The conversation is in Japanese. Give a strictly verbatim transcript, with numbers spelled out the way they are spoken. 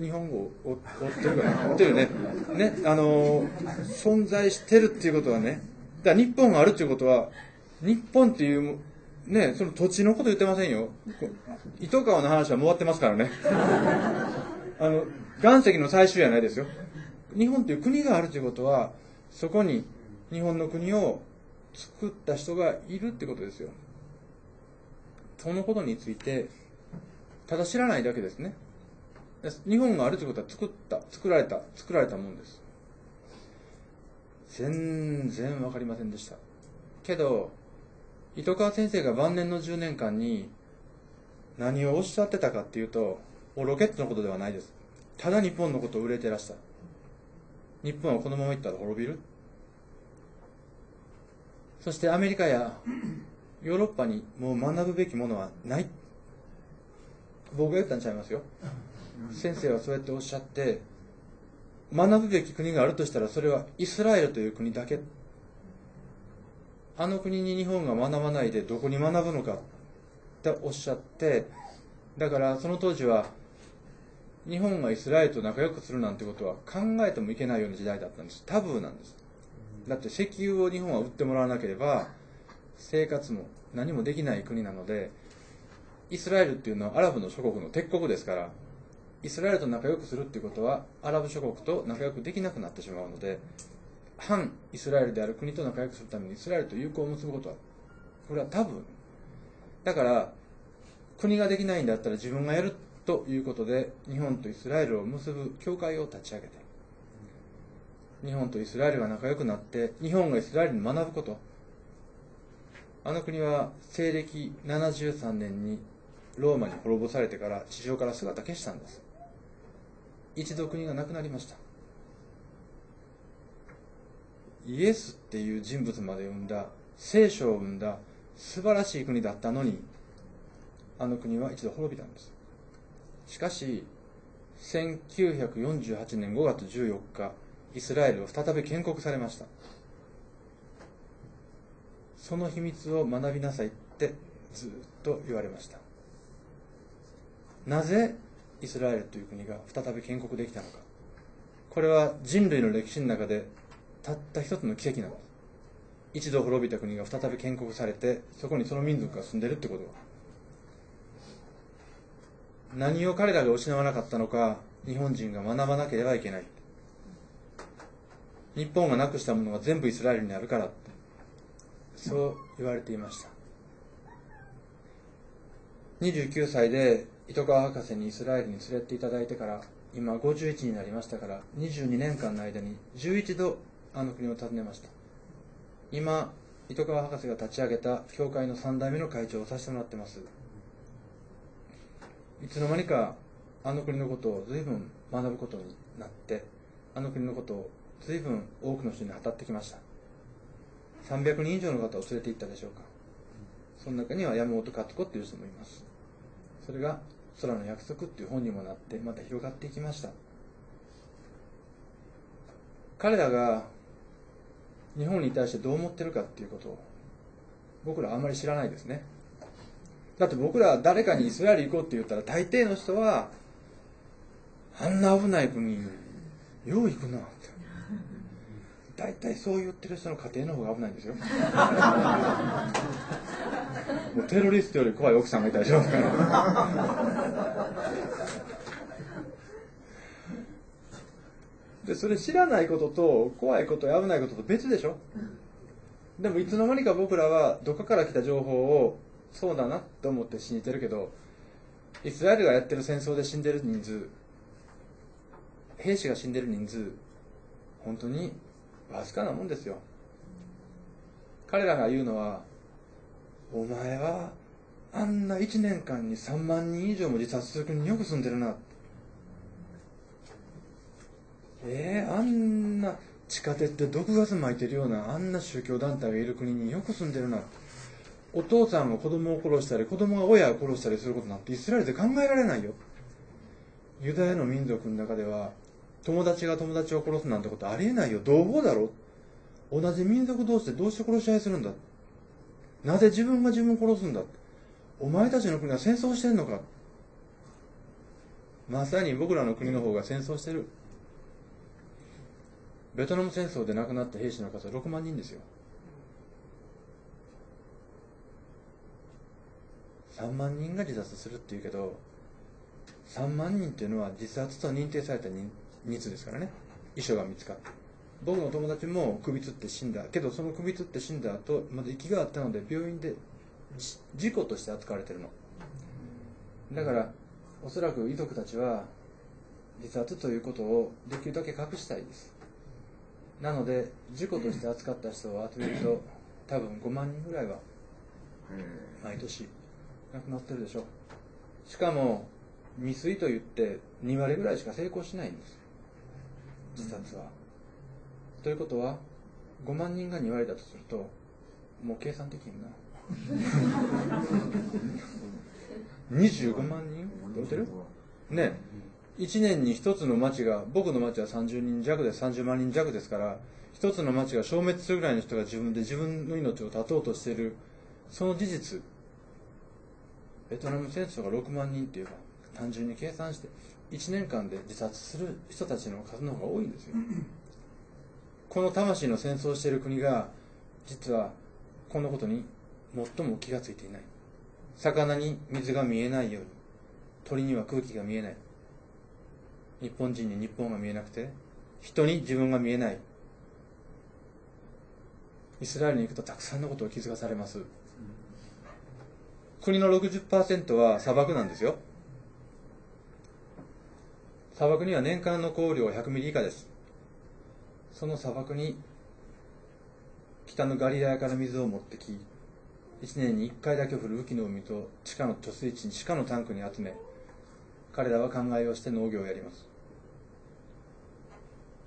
日本語を追ってるから追ってるよね。ね、あの存在してるっていうことはね、だから日本があるっていうことは、日本っていうね、その土地のこと言ってませんよ。糸川の話はもう終わってますからね。あの岩石の最終じゃないですよ。日本っていう国があるということは、そこに日本の国を作った人がいるってことですよ。そのことについてただ知らないだけですね。日本があるということは作った作られた作られたものです。全然わかりませんでした。けど糸川先生が晩年のじゅうねんかんに何をおっしゃってたかっていうと、ロケットのことではないです。ただ日本のことを憂えてらした。日本はこのままいったら滅びる。そしてアメリカやヨーロッパにもう学ぶべきものはない。僕が言ったんちゃいますよ。先生はそうやっておっしゃって、学ぶべき国があるとしたらそれはイスラエルという国だけ。あの国に日本が学ばないでどこに学ぶのかっておっしゃって、だからその当時は日本がイスラエルと仲良くするなんてことは考えてもいけないような時代だったんです。タブーなんです。だって石油を日本は売ってもらわなければ生活も何もできない国なので、イスラエルっていうのはアラブの諸国の鉄国ですから、イスラエルと仲良くするっていうことはアラブ諸国と仲良くできなくなってしまうので、反イスラエルである国と仲良くするためにイスラエルと友好を結ぶことは、これはタブーだから、国ができないんだったら自分がやるということで、日本とイスラエルを結ぶ協会を立ち上げて、日本とイスラエルが仲良くなって、日本がイスラエルに学ぶこと。あの国は西暦ななじゅうさんねんにローマに滅ぼされてから地上から姿消したんです。一度国がなくなりました。イエスっていう人物まで生んだ、聖書を生んだ素晴らしい国だったのに、あの国は一度滅びたんです。しかしせんきゅうひゃくよんじゅうはちねんごがつじゅうよっか、イスラエルを再び建国されました。その秘密を学びなさいってずっと言われました。なぜイスラエルという国が再び建国できたのか。これは人類の歴史の中でたった一つの奇跡なんです。一度滅びた国が再び建国されて、そこにその民族が住んでるってことは、何を彼らが失わなかったのか、日本人が学ばなければいけない。日本がなくしたものが全部イスラエルにあるからって、そう言われていました。にじゅうきゅうさいで糸川博士にイスラエルに連れてっていただいてから、今ごじゅういちになりましたから、にじゅうにねんかんの間にじゅういちどあの国を訪ねました。今糸川博士が立ち上げた教会のさんだいめの会長をさせてもらってます。いつの間にかあの国のことを随分学ぶことになって、あの国のことを随分多くの人に語ってきました。さんびゃくにん以上の方を連れて行ったでしょうか。その中には山本勝子っていう人もいます。それが空の約束っていう本にもなって、また広がっていきました。彼らが日本に対してどう思ってるかっていうことを僕らはあんまり知らないですね。だって僕らは誰かにイスラエル行こうって言ったら、大抵の人はあんな危ない国によう行くなって、大体そう言ってる人の家庭の方が危ないんですよ。もうテロリストより怖い奥さんがいたりしますから。でそれ知らないことと怖いことや危ないことと別でしょ。でもいつの間にか僕らはどこから来た情報をそうだなと思って信じてるけど、イスラエルがやってる戦争で死んでる人数、兵士が死んでる人数、本当にわずかなもんですよ。彼らが言うのは、お前はあんないちねんかんにさんまんにん以上も自殺する国によく住んでるな。えー、あんな地下鉄で毒ガス撒いてるようなあんな宗教団体がいる国によく住んでるな。お父さんが子供を殺したり、子供が親を殺したりすることなんてイスラエルで考えられないよ。ユダヤの民族の中では友達が友達を殺すなんてことありえないよ。同胞だろ。同じ民族同士でどうして殺し合いするんだ。なぜ自分が自分を殺すんだ。お前たちの国は戦争してんのか。 まさに僕らの国の方が戦争してる。ベトナム戦争で亡くなった兵士の数はろくまんにんですよ。さんまんにんが自殺するっていうけど、さんまんにんっていうのは自殺と認定された人数ですからね。遺書が見つかって、僕の友達も首つって死んだけど、その首つって死んだ後まだ息があったので病院で事故として扱われてるのだから、おそらく遺族たちは自殺ということをできるだけ隠したいです。なので事故として扱った人はというと多分ごまんにんぐらいは毎年亡くなってるでしょう。しかも未遂といってにわりぐらいしか成功しないんです、自殺は。ということはごまんにんがにわりだとすると、もう計算できんなにじゅうごまんにんどうてるね。いちねんにひとつの町が、僕の町はさんじゅうにんじゃくでさんじゅうまんにんじゃくですから、ひとつの町が消滅するぐらいの人が自分で自分の命を絶とうとしている、その事実、ベトナム戦争がろくまんにんって言えば単純に計算していちねんかんで自殺する人たちの数の方が多いんですよ。この魂の戦争をしている国が実はこのことに最も気がついていない。魚に水が見えないように、鳥には空気が見えない。日本人に日本が見えなくて、人に自分が見えない。イスラエルに行くとたくさんのことを気づかされます。国の ろくじゅっパーセント は砂漠なんですよ。砂漠には年間の降雨量ひゃくミリ以下です。その砂漠に北のガリラヤから水を持ってき、いちねんにいっかいだけ降る雨季の水と地下の貯水池に地下のタンクに集め、彼らは考えをして農業をやります。